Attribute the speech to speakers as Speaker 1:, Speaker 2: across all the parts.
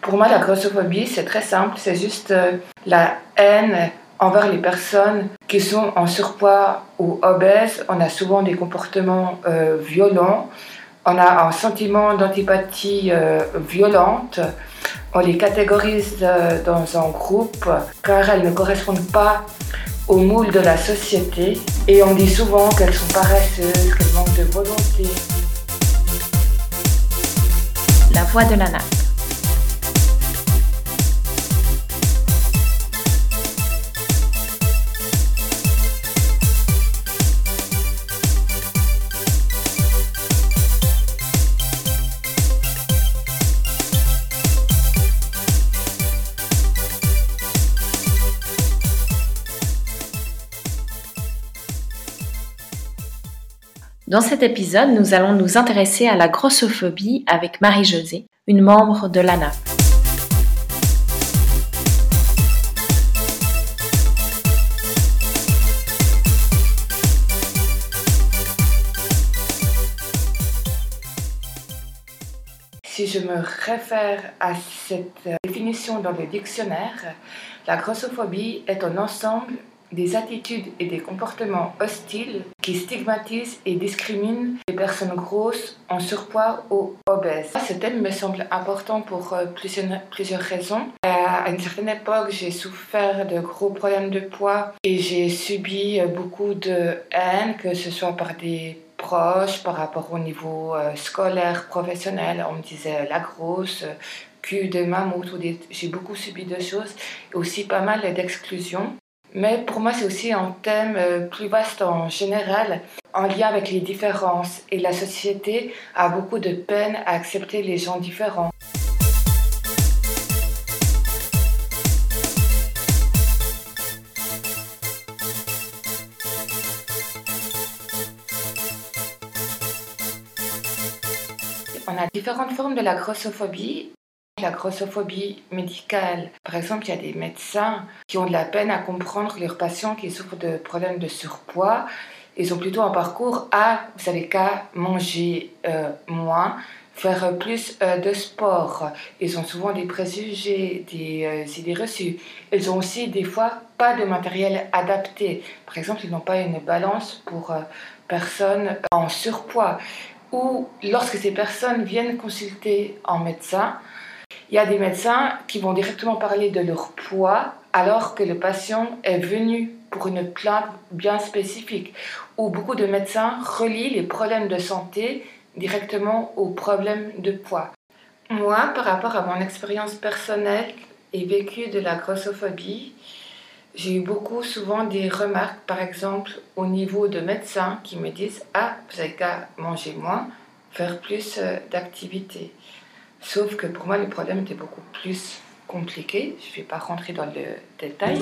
Speaker 1: Pour moi, la grossophobie, c'est très simple. C'est juste la haine envers les personnes qui sont en surpoids ou obèses. On a souvent des comportements violents. On a un sentiment d'antipathie violente. On les catégorise dans un groupe car elles ne correspondent pas au moule de la société. Et on dit souvent qu'elles sont paresseuses, qu'elles manquent de volonté.
Speaker 2: La voix de la nappe. Dans cet épisode, nous allons nous intéresser à la grossophobie avec Marie-Josée, une membre de la nappe.
Speaker 1: Si je me réfère à cette définition dans le dictionnaire, la grossophobie est un ensemble des attitudes et des comportements hostiles qui stigmatisent et discriminent les personnes grosses, en surpoids ou obèses. Ce thème me semble important pour plusieurs raisons. À une certaine époque, j'ai souffert de gros problèmes de poids et j'ai subi beaucoup de haine, que ce soit par des proches, par rapport au niveau scolaire, professionnel. On me disait la grosse, cul de mammouth, j'ai beaucoup subi de choses, et aussi pas mal d'exclusions. Mais pour moi, c'est aussi un thème plus vaste en général, en lien avec les différences. Et la société a beaucoup de peine à accepter les gens différents. On a différentes formes de la grossophobie. La grossophobie médicale, par exemple, il y a des médecins qui ont de la peine à comprendre leurs patients qui souffrent de problèmes de surpoids. Ils ont plutôt un parcours vous savez qu'à manger moins, faire plus de sport. Ils ont souvent des préjugés, des idées reçues. Ils ont aussi des fois pas de matériel adapté. Par exemple, ils n'ont pas une balance pour personnes en surpoids. Ou lorsque ces personnes viennent consulter un médecin, il y a des médecins qui vont directement parler de leur poids alors que le patient est venu pour une plainte bien spécifique. Ou beaucoup de médecins relient les problèmes de santé directement aux problèmes de poids. Moi, par rapport à mon expérience personnelle et vécue de la grossophobie, j'ai eu souvent des remarques, par exemple au niveau de médecins qui me disent « Ah, vous avez qu'à manger moins, faire plus d'activité ». Sauf que pour moi, le problème était beaucoup plus compliqué. Je ne vais pas rentrer dans le détail.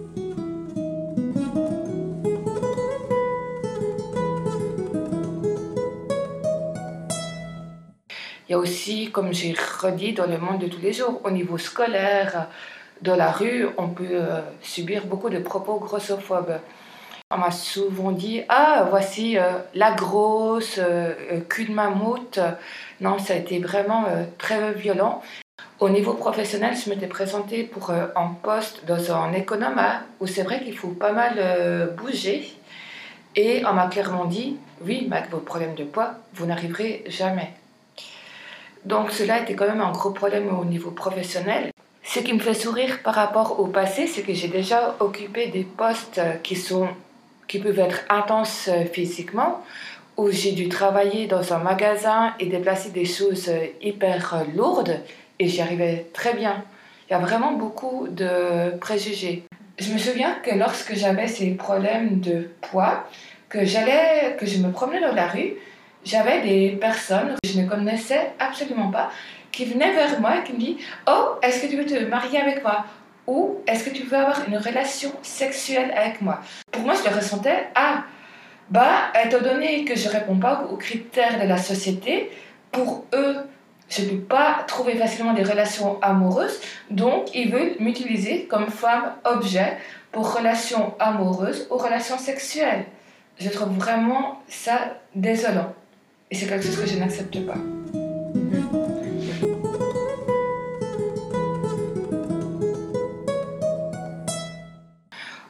Speaker 1: Il y a aussi, comme j'ai redit, dans le monde de tous les jours, au niveau scolaire, dans la rue, on peut subir beaucoup de propos grossophobes. On m'a souvent dit « Ah, voici la grosse, cul de mammouth ». Non, ça a été vraiment très violent. Au niveau professionnel, je m'étais présentée pour un poste dans un économat où c'est vrai qu'il faut pas mal bouger. Et on m'a clairement dit « Oui, mais avec vos problèmes de poids, vous n'arriverez jamais ». Donc cela était quand même un gros problème au niveau professionnel. Ce qui me fait sourire par rapport au passé, c'est que j'ai déjà occupé des postes qui peuvent être intenses physiquement, où j'ai dû travailler dans un magasin et déplacer des choses hyper lourdes, et j'y arrivais très bien. Il y a vraiment beaucoup de préjugés. Je me souviens que lorsque j'avais ces problèmes de poids, que je me promenais dans la rue, j'avais des personnes que je ne connaissais absolument pas qui venaient vers moi et qui me disaient « Oh, est-ce que tu veux te marier avec moi ?» ou « Est-ce que tu veux avoir une relation sexuelle avec moi ?» Pour moi, je le ressentais « Ah, étant donné que je ne réponds pas aux critères de la société, pour eux, je ne peux pas trouver facilement des relations amoureuses, donc ils veulent m'utiliser comme femme objet pour relations amoureuses ou relations sexuelles. » Je trouve vraiment ça désolant. Et c'est quelque chose que je n'accepte pas.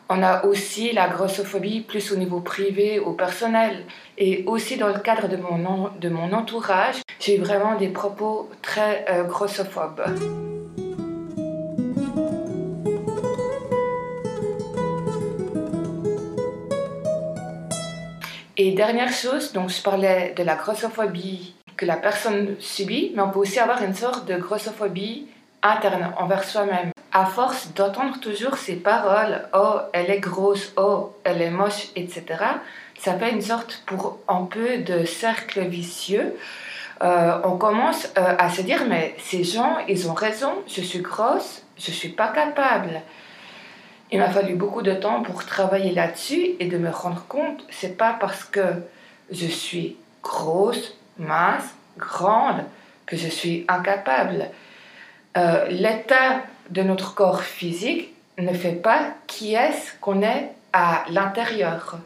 Speaker 1: On a aussi la grossophobie plus au niveau privé ou personnel. Et aussi dans le cadre de mon entourage, j'ai eu vraiment des propos très grossophobes. Et dernière chose, donc je parlais de la grossophobie que la personne subit, mais on peut aussi avoir une sorte de grossophobie interne envers soi-même. À force d'entendre toujours ces paroles, oh, elle est grosse, oh, elle est moche, etc., ça fait une sorte pour un peu de cercle vicieux. On commence à se dire, mais ces gens, ils ont raison, je suis grosse, je ne suis pas capable. Il m'a fallu beaucoup de temps pour travailler là-dessus et de me rendre compte, c'est pas parce que je suis grosse, mince, grande, que je suis incapable. L'état de notre corps physique ne fait pas qui est-ce qu'on est à l'intérieur.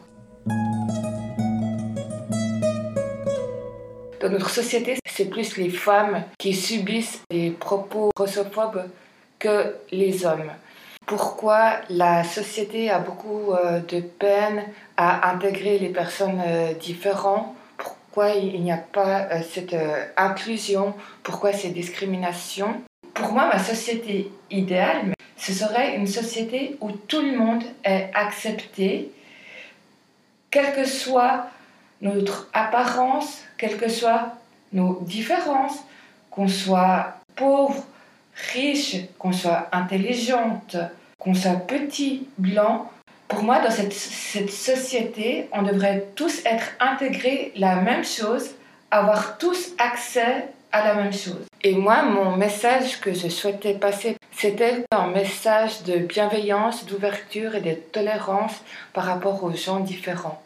Speaker 1: Dans notre société, c'est plus les femmes qui subissent les propos grossophobes que les hommes. Pourquoi la société a beaucoup de peine à intégrer les personnes différentes? Pourquoi il n'y a pas cette inclusion? Pourquoi ces discriminations? Pour moi, ma société idéale, ce serait une société où tout le monde est accepté, quelle que soit notre apparence, quelles que soient nos différences, qu'on soit pauvre, riche, qu'on soit intelligente, qu'on soit petit, blanc. Pour moi, dans cette société, on devrait tous être intégrés la même chose, avoir tous accès à la même chose. Et moi, mon message que je souhaitais passer, c'était un message de bienveillance, d'ouverture et de tolérance par rapport aux gens différents.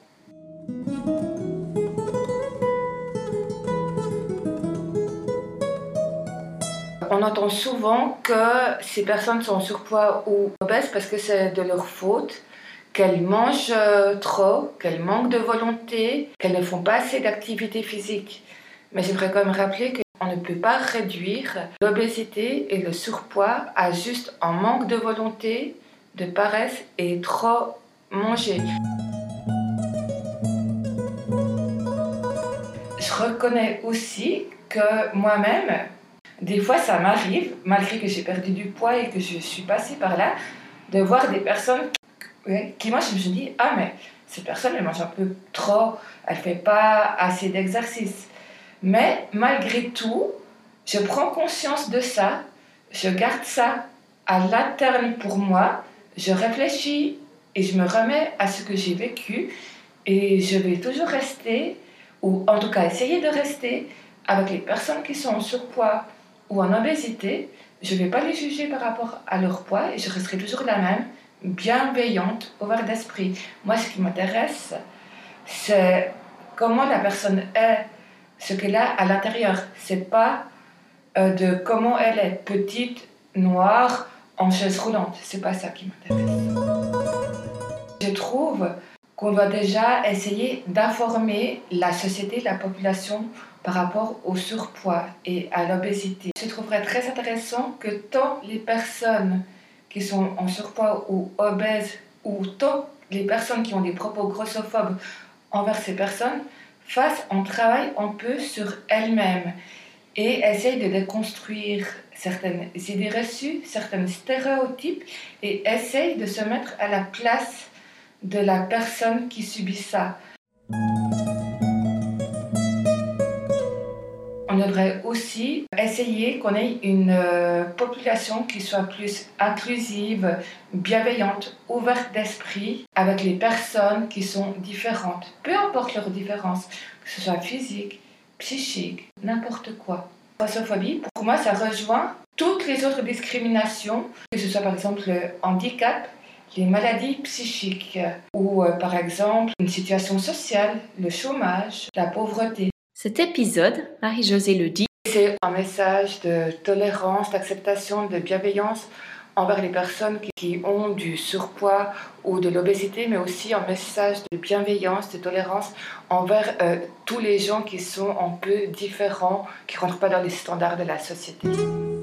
Speaker 1: On entend souvent que ces personnes sont en surpoids ou obèses parce que c'est de leur faute, qu'elles mangent trop, qu'elles manquent de volonté, qu'elles ne font pas assez d'activité physique. Mais j'aimerais quand même rappeler qu'on ne peut pas réduire l'obésité et le surpoids à juste un manque de volonté, de paresse et trop manger. Je reconnais aussi que moi-même, des fois, ça m'arrive, malgré que j'ai perdu du poids et que je suis passée par là, de voir des personnes qui moi, je me dis, ah, mais cette personne, elle mange un peu trop, elle ne fait pas assez d'exercice. Mais malgré tout, je prends conscience de ça, je garde ça à l'interne pour moi, je réfléchis et je me remets à ce que j'ai vécu et je vais toujours rester, ou en tout cas essayer de rester, avec les personnes qui sont en surpoids ou en obésité. Je ne vais pas les juger par rapport à leur poids et je resterai toujours la même, bienveillante, ouverte d'esprit. Moi, ce qui m'intéresse, c'est comment la personne est, ce qu'elle a à l'intérieur. C'est pas de comment elle est, petite, noire, en chaise roulante. C'est pas ça qui m'intéresse. Je trouve qu'on doit déjà essayer d'informer la société, la population par rapport au surpoids et à l'obésité. Je trouverais très intéressant que tant les personnes qui sont en surpoids ou obèses, ou tant les personnes qui ont des propos grossophobes envers ces personnes, fassent un travail un peu sur elles-mêmes et essayent de déconstruire certaines idées reçues, certains stéréotypes et essayent de se mettre à la place de la personne qui subit ça. On devrait aussi essayer qu'on ait une population qui soit plus inclusive, bienveillante, ouverte d'esprit avec les personnes qui sont différentes. Peu importe leurs différences, que ce soit physique, psychique, n'importe quoi. La grossophobie, pour moi, ça rejoint toutes les autres discriminations, que ce soit par exemple le handicap, les maladies psychiques ou par exemple une situation sociale, le chômage, la pauvreté.
Speaker 2: Cet épisode, Marie-Josée le dit,
Speaker 1: c'est un message de tolérance, d'acceptation, de bienveillance envers les personnes qui ont du surpoids ou de l'obésité, mais aussi un message de bienveillance, de tolérance envers tous les gens qui sont un peu différents, qui ne rentrent pas dans les standards de la société.